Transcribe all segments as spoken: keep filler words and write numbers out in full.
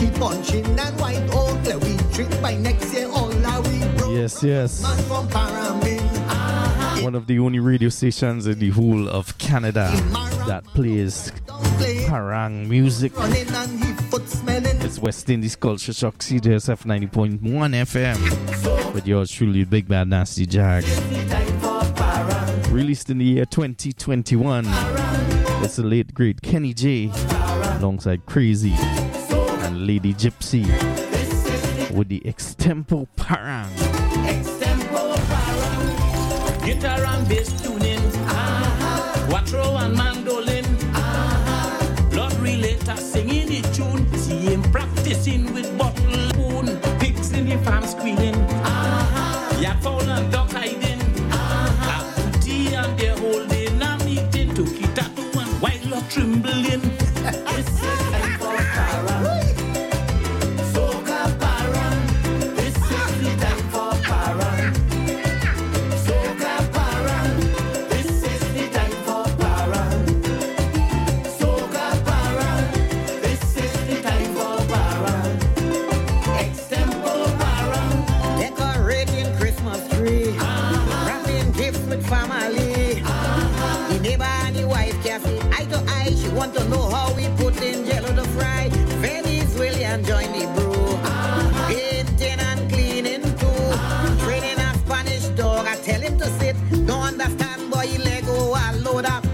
keep punching and white oak. Let we drink by next year, all our we broke. Yes, yes. Man from Paramin. Uh-huh. One of the only radio stations in the whole of Canada that plays parang music. It's West Indies Culture Shock, C J S F ninety point one F M. With yours truly, Big Bad Nasty Jag. Released in the year twenty twenty-one. It's the late great Kenny J alongside Crazy and Lady Gypsy with the Extempo Parang. Extempo Parang. Guitar and bass tuning. Ah. Quattro and mandolin. Ah. Lord relator singing the tune. See him practicing with bottle spoon. Pigs in the farm squealing. Ah. Yak fowl and dog hiding. Ah. A booty and they're holding a meeting to Kitatu and while are trembling. This is time for Parang. Soca Parang. This is the time for Parang. Soca Parang. This is the time for Parang. Soca Parang. This is the time for Parang. Extempo Parang. Decorating Christmas tree. Uh-huh. Wrapping gifts with family. Uh-huh. The neighbor and the wife can see eye to eye. She want to know how we put in jello to fry. Venezuelan join the brew. Uh-huh. Painting and cleaning too. Uh-huh. Training a Spanish dog. I tell him to sit. Don't understand boy, Lego I load up.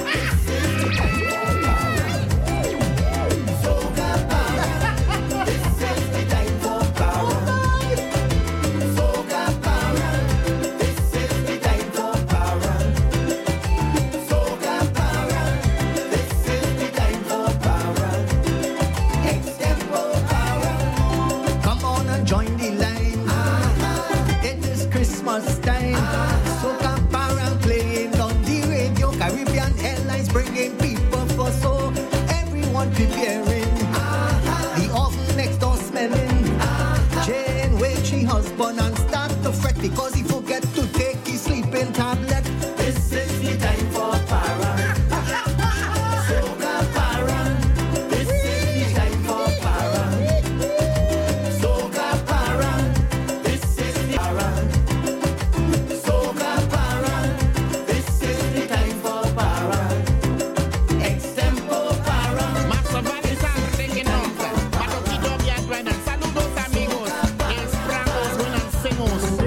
Come on and join the line. Uh-huh. It is Christmas time. Uh-huh. Soca Parang playing on the radio. Caribbean Airlines bringing people for so. Everyone preparing. Uh-huh. The oven next door smelling. Uh-huh. Jane wake she husband and start to fret because he forget to take his sleeping tablet. This is the time for Parang. Soca Parang. This is the time for Parang. Soca Parang. This is the Parang. Soca Parang. This is the time for Parang. Extempo Parang. Más vale taking off. Matoquito Viadran and saludos amigos. Esperamos buenas singos.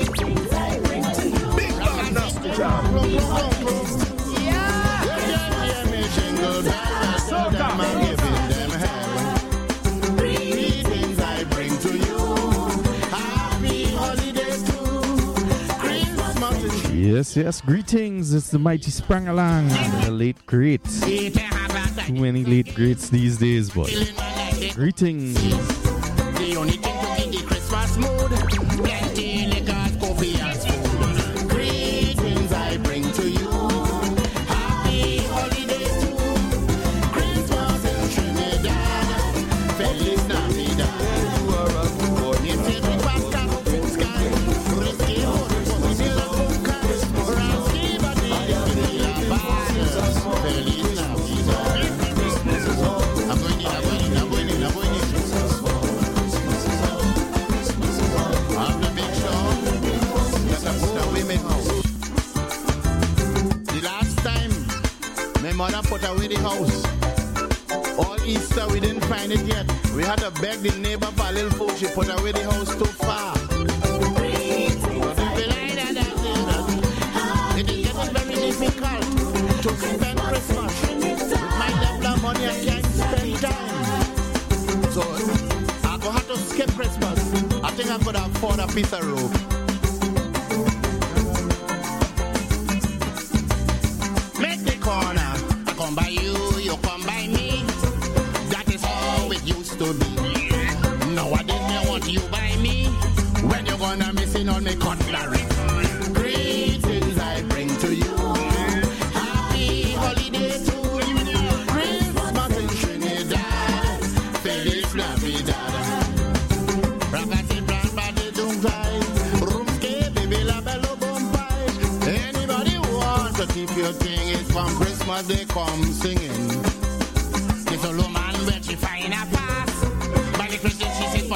Big Bad Nasty Job. Yeah. Yeah, me jingle bells. Soca. I'm giving them hell. Greetings I bring to you. Happy holidays too. Christmas is Yes, yes. Greetings. It's the mighty Sprangalang, the late great. Too many late greats these days, but greetings. the only thing to keep the Christmas mood. Plenty liquor, coffee and food. Greetings I bring to you. Happy holidays too. Christmas in Trinidad. Feliz Navidad. It's every pascal, sky, risky, risky la boca, rasky, but the la bad. Feliz Navidad. I'm going in, I'm going in, I'm going in, I'm going in. I'm the big show. That's a put away my house. The last time, my mother put away the house. All Easter, we didn't find it yet. We had to beg the neighbor for a little food. She put away the house too far. It is getting very difficult to spend Christmas. With my level of money, I can't spend time. So I go have to skip Christmas. I think I could afford a piece of rope. Make the corner. I come by you, you come by me. That is how it used to be. Nowadays, me want you by me. When you gonna missing on me cutlery? Greetings I bring to you. Happy holiday to you. Christmas in Trinidad. Feliz Navidad. Rakasi brand body don't die. Rumske baby la bello bombay. Anybody who wants to keep your thing is from Christmas they come singing. It's a low man where she find a pass.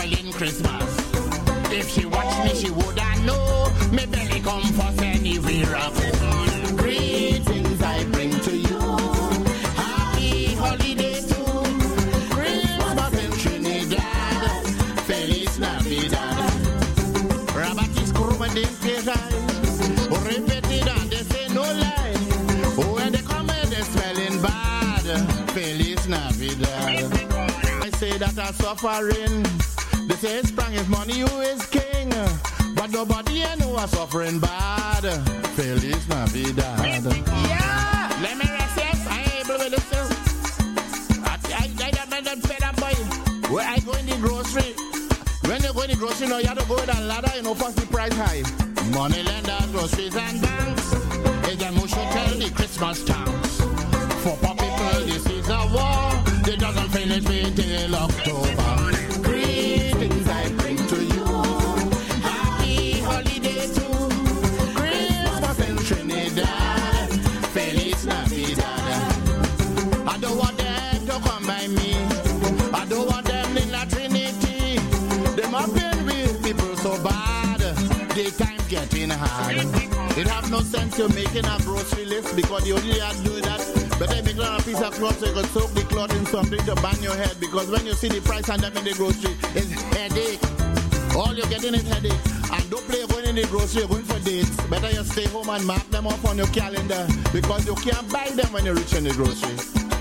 spoiling Christmas. If she watch me, she woulda know. Me belly come first anywhere up. Greetings I bring to you. Happy holiday too. Christmas in Trinidad. Feliz Navidad. Rabatis Kurumandin Pirai. Repeated and they say no lie. When they come in, they smelling bad. Feliz Navidad. I say that I'm suffering. They say sprang is money, who is king. But nobody I know are suffering bad. Feliz Navidad. Yeah! Let me rest, yes. I ain't able with this. I, I, I, I, I fed up boy. Where I go in the grocery. When you go in the grocery, you know, you have to go with a ladder, you know, first the price high. Money lenders, groceries and banks. Is them who should tell the Christmas towns. For poor people, this is a war. It doesn't finish until October. Greetings I bring to you. Happy holiday too. Christmas in Trinidad. Feliz Navidad. I don't want them to come by me. I don't want them in La Trinity. Them up in with people so bad. The time's getting hard. It have no sense to making a grocery list because you only have to do that. Better make a piece of cloth so you can soak the cloth in something to bang your head because when you see the price and them in the grocery, it's headache. All you're getting is headache. And don't play going in the grocery, you're going for dates. Better you stay home and mark them off on your calendar because you can't buy them when you reach in the grocery.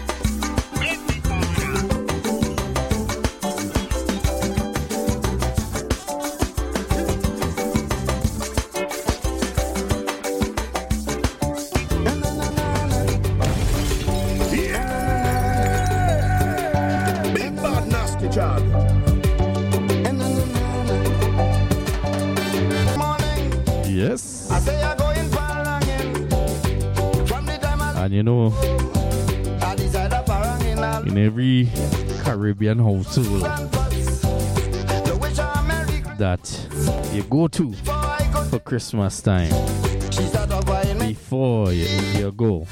Yes. And you know, in every Caribbean household that you go to for Christmas time, before you, you go,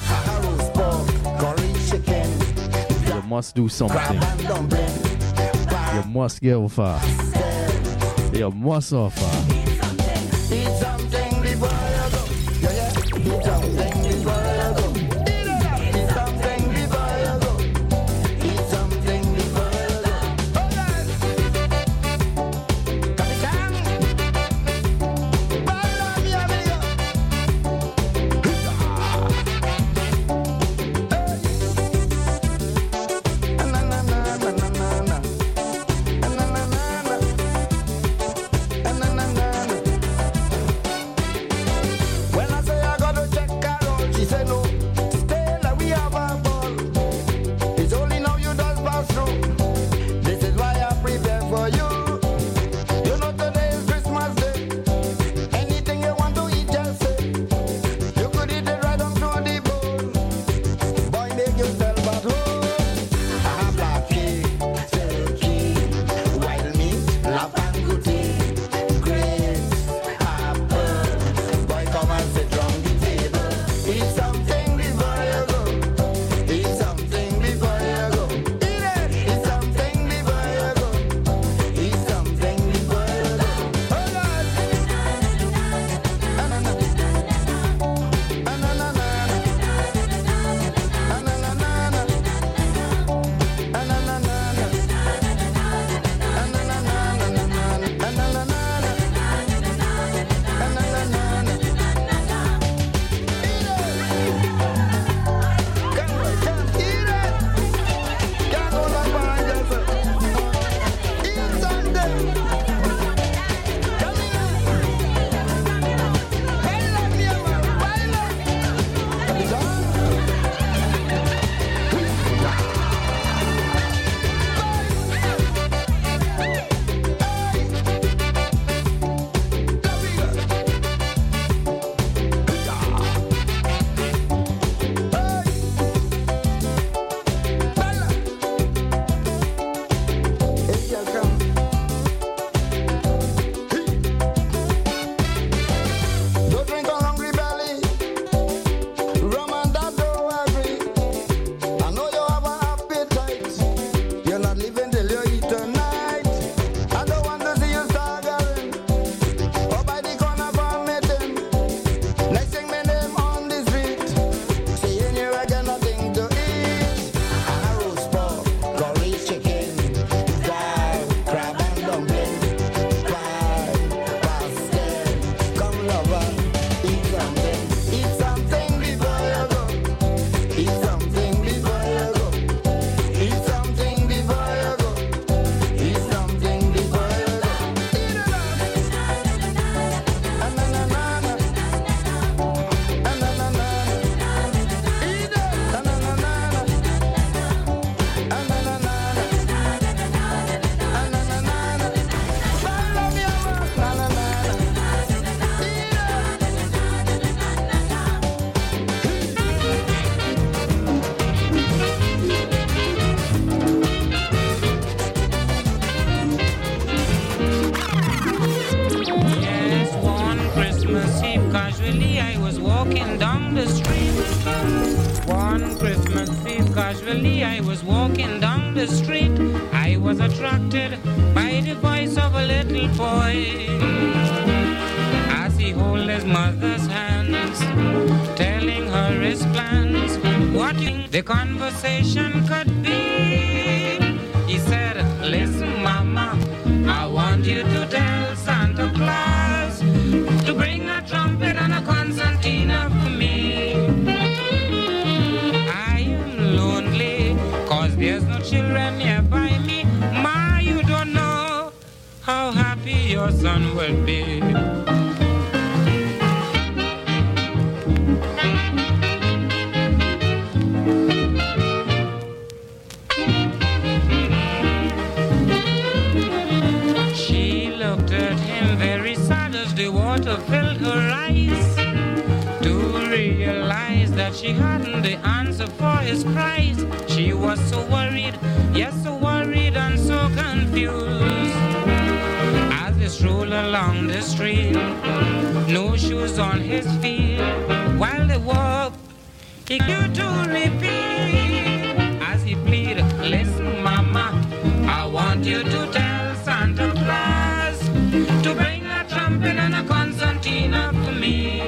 you must do something. You must give offer. You must offer. Eat something before you go. Yeah, yeah. Eat something before you go. Eat something before you go. Eat something before you go. Alright. Capitán. Baila mi amigo. Na na na na na na. Na na na na. Na na na na. was walking down the street, I was attracted by the voice of a little boy. As he held his mother's hands, telling her his plans, what the conversation could be. He said, listen, Mama, I want you to tell Santa Claus to bring a trumpet and a concertina for me. I am lonely, cause there's no children nearby me. Ma, you don't know how happy your son will be. Water filled her eyes to realize that she hadn't the answer for his price. She was so worried, yes, so worried and so confused. As they strolled along the street, no shoes on his feet, while they walked, he could to repeat as he pleaded, listen, Mama, I want you to tell Santa Claus to bring a trumpet and a concertina for me.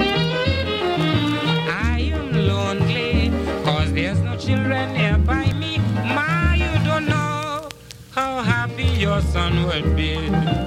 I am lonely, cause there's no children nearby me. Ma, you don't know how happy your son would be.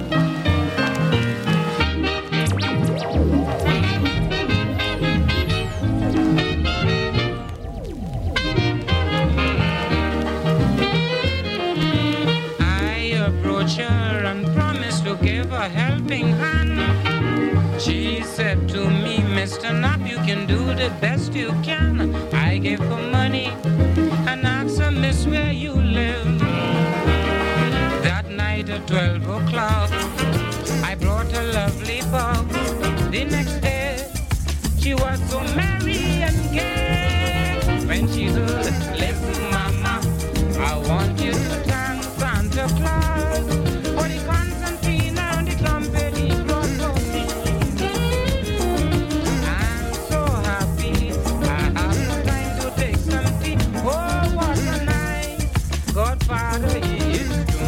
To give a helping hand, she said to me, Mister Knapp, you can do the best you can. I gave her money and asked her, Miss, where you live. That night at twelve o'clock, I brought a lovely box. The next day, she was so merry and gay when she heard, listen, Mama, I want you to thank Santa Claus for the concertina and the trumpet he brought for me. I'm so happy, I have no time to take some tea. Oh, what a nice Godfather he is to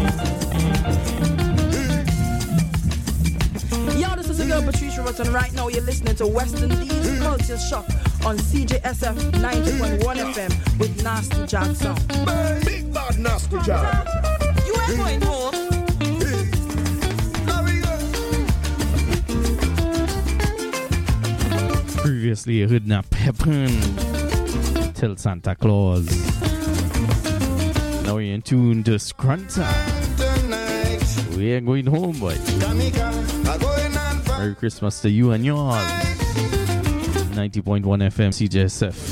me. Yo, this is the girl Patricia Rutten. Right now you're listening to West Indies Culture Shock on C J S F ninety point one F M with Nasty Jackson. Big bad Nasty Jack. You ain't going home. Previously, you heard Nap Happen, Tell Santa Claus. Now you're in tune to Scrunta. We are going home, boy. Merry Christmas to you and yours. ninety point one F M, C J S F.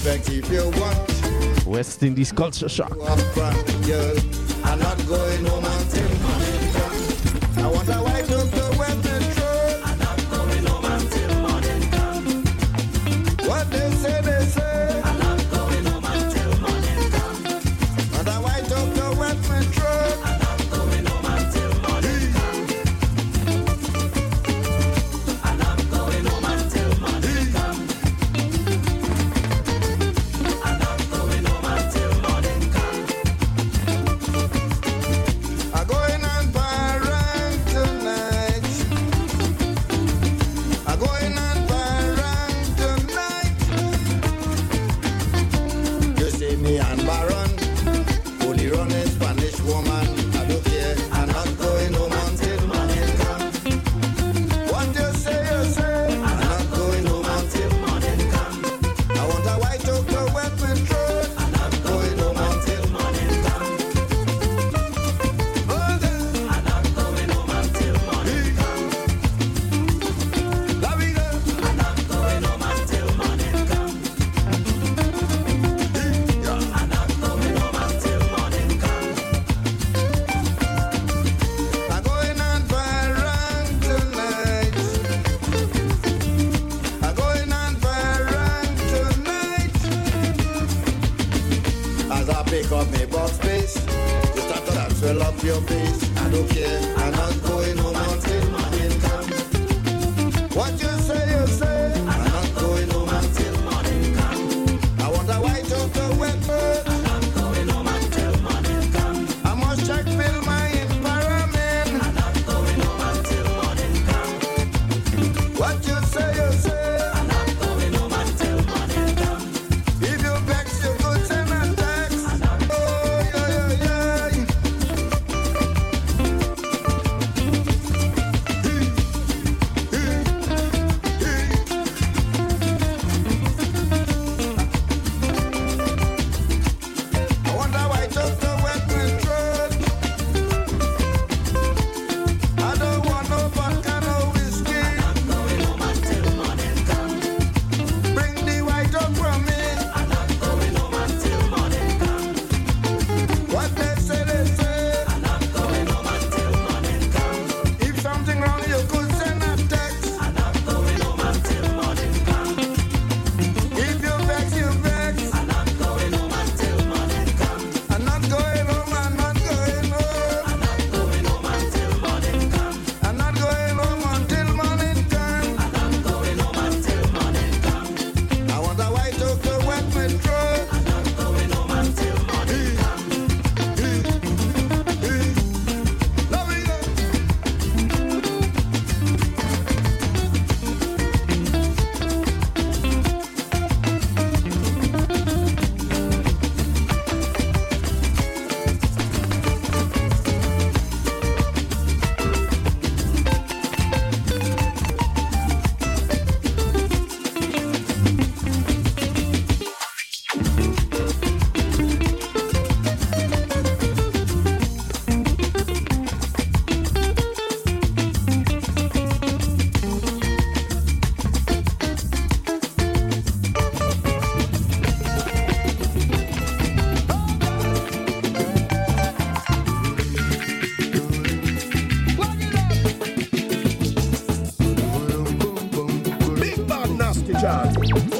West Indies Culture Shock. I'm not going home until morning comes. I want a white hook to wet the truck. I'm not going home until morning comes. What they say, they say. I'm not going home until morning comes. Want a white hook to wet my truck. I'm not going home until morning comes. I'm not going home until morning comes. I'm not going home until morning comes. I'm going on parang tonight. I'm going on parang tonight. You see me and Baron, only running Spanish woman. I don't care. I'm not going home until morning comes. What you say, you say. I'm not going home until morning comes. I want a white oak to wet my throat. I'm not going home until morning comes. I'm not going home until morning comes. La vida. I'm not going home until morning comes. I'm not going home until morning comes. I'm going on parang tonight. I'm going on parang tonight. As I pick up my box space, you start to dance well up your face. I don't care, I'm not going home until morning comes. What you say, you say. I'm not going home until morning comes. I want a white out to wet bird. I'm not going home chart.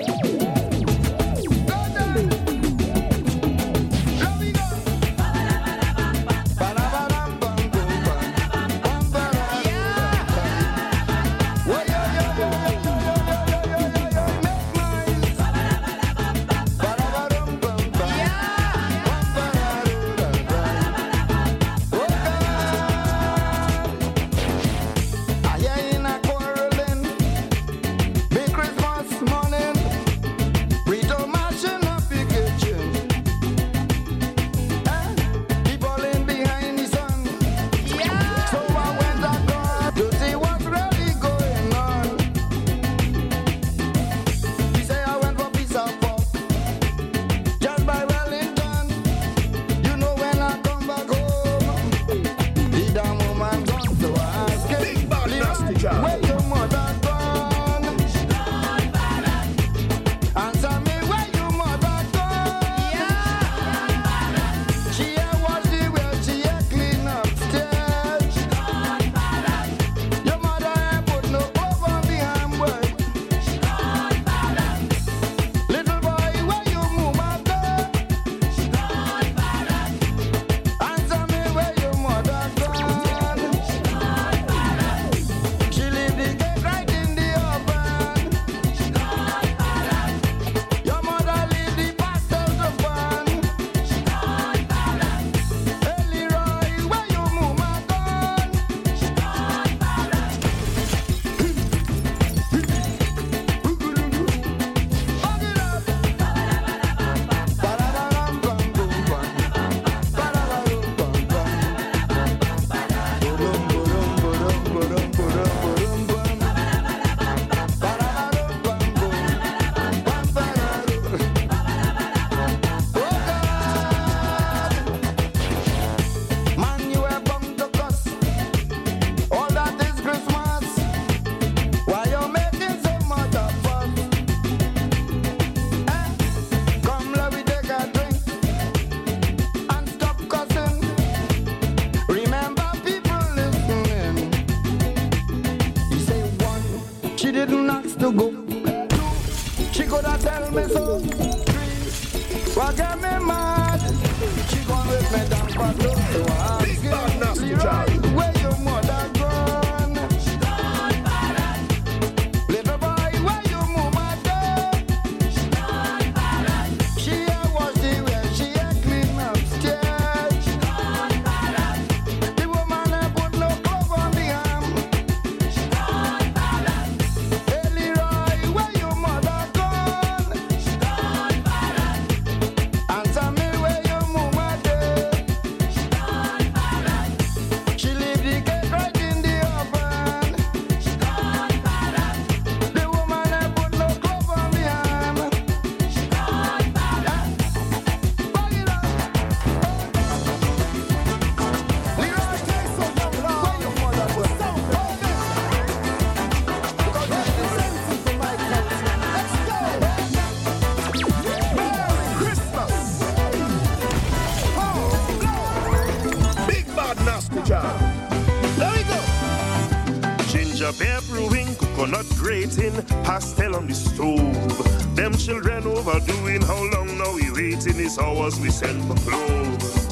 Pastel on the stove. Them children overdoing. How long now we waiting? It's hours we send for clothes.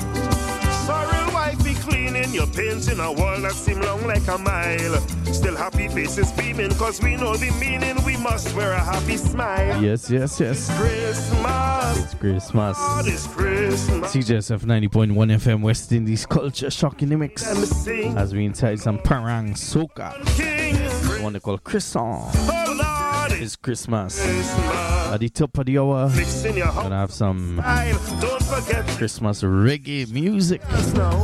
Sorry, wife, be cleaning. You're painting a wall that seem long like a mile. Still happy faces beaming, cause we know the meaning. We must wear a happy smile. Yes, yes, yes. Christmas. It's Christmas. God, it's Christmas. C J S F ninety point one F M West Indies Culture Shock in the mix. As we inside some Parang Soca. One they call Croissant. Oh, Lord, it's Christmas. At the top of the hour, we're gonna have some Don't forget Christmas reggae music. Let's go.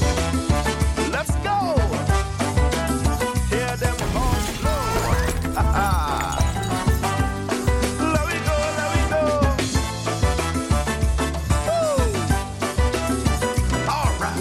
Hear them horns blow. Let we go, let we go. Woo. All right.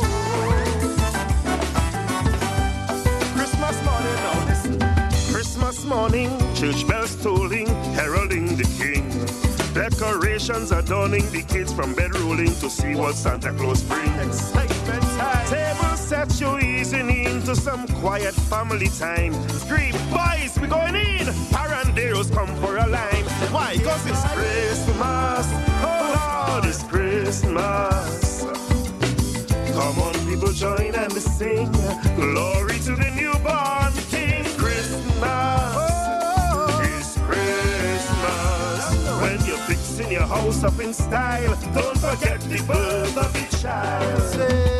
Christmas morning, now listen. Christmas morning, church bells tolling, heralding the King. Decorations adorning the kids from bed rolling to see what Santa Claus brings. Excitement time. Table set, you easing in to to some quiet family time. Scream, boys, we going in. Paranderos come for a line. Why? Cause it's Christmas. Oh Lord, it's Christmas. Come on, people, join and sing. Glory to the newborn King. Christmas is Christmas. When you're fixing your house up in style, don't forget the birth of the child.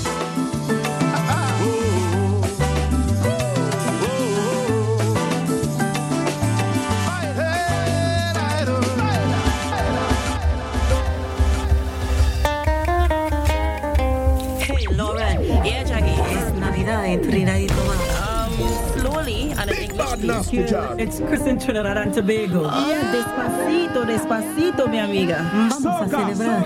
Um, slowly, and in English, please. It's Chris in Trinidad and Tobago. Oh. Yeah, despacito, despacito, mi amiga. Vamos a celebrar.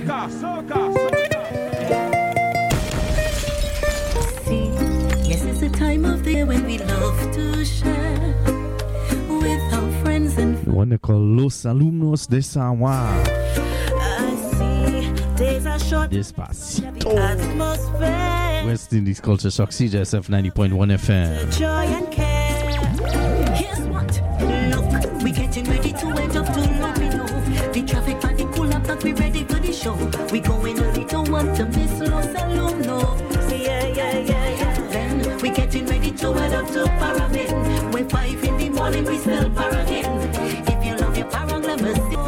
See, yes, it's a time of the year when we love to share with our friends and The one they call Los Alumnos de San Juan. I see days are short. Despacito. Atmosphere. West Indies Culture Shock, C J S F ninety point one F M. Joy and care. Here's what. Look, we getting ready to end up to Lopino. The traffic and the cool up, but we ready for the show. We going early, don't want to miss Los Alumnos. Yeah, yeah, yeah, yeah. Then we getting ready to head up to Paramin. When five in the morning, we still Paramin. If you love your parang, let me see.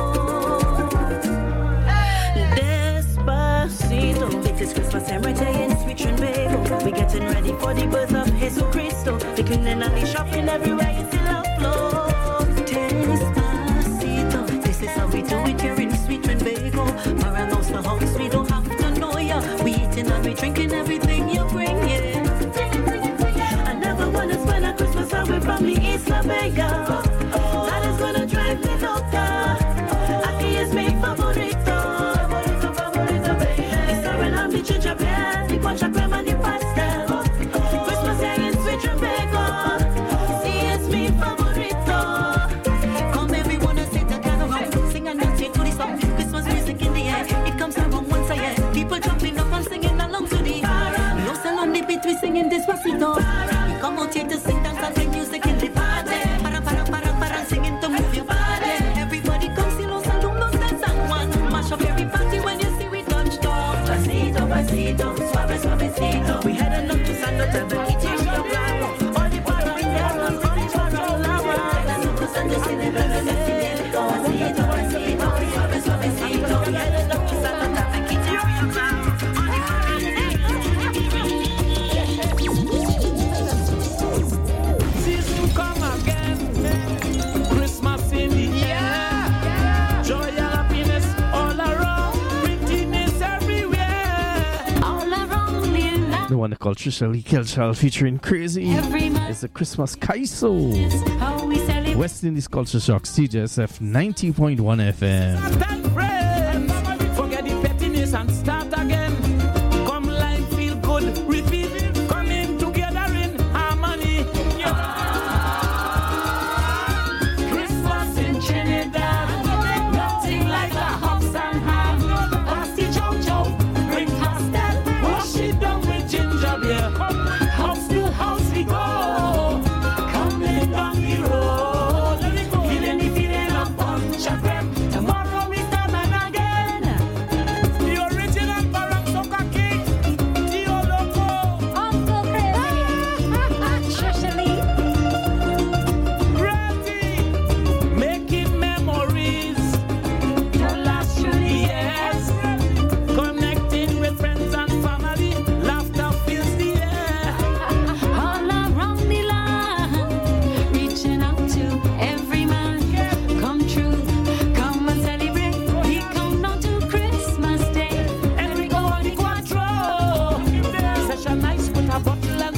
Despacito. It is Christmas every day in Sweet Trinbago. We getting ready for the birth of Jesus Cristo. The cleaning and the shopping everywhere you see love flow. Despacito. This is how we do it here in Sweet Trinbago. Around house to house, we don't have to know ya. We eating and we drinking everything you bring, yeah. I never wanna spend a Christmas away from the Isla Vega. That is gonna drive me loca. Aquí es mi favorito. Ginger beer, the punch of cream and the pastel. Christmas Day in Sweet Trinbago. See, it's me favorito. Come everyone and sit together around, sing and dance to the song. Christmas music in the air, it comes around once a year. People jumping up and singing along to the Los on the beat, we singing Despacito. We come out here to sing, dance and play music in the party. Para, para, para, para, singing to move your body. Everybody come see Los Alumnos de San Juan. Mash up every party when you see we touch down. Pasito, pasito, suave, suavecito. We heading up to Santa Teresa, Rio Blanco. All the parranderos, all the parrolamas. Nosotros antes celebrando el nacimiento. Pasito, pasito, suave, suavecito. We heading up to Santa Teresa, Rio Blanco. All the parranderos. Season come again. Christmas in the air. Joy and happiness all around. Prettiness everywhere. All around me now. The one they call Trisha Lee Kelchal featuring Crazy. Every month It's a Christmas Kaiso. is how we celebrate. West Indies Culture Shock, C J S F ninety point one F M. Stand friends. Forget the pettiness and start again. Come life feel good. Repeat. Coming together in harmony. Christmas in Trinidad. Nothing like a hops and ham. Pasty Jojo. Bring pastel. Wash it down with ginger beer. House to house we go. Coming down the road. Feeling the feeling of punch and cream. Tomorrow we start and again. The original Barang Soca King. Tio Loco. Uncle Crazy. Trisha Lee. Ready. Making memories to last through the years. Connecting with friends and family. Laughter fills the air. All around the land, reaching out to every man. Come true, come and celebrate. We come down to Christmas Day. And we go on the quattro. Such a nice with a bottle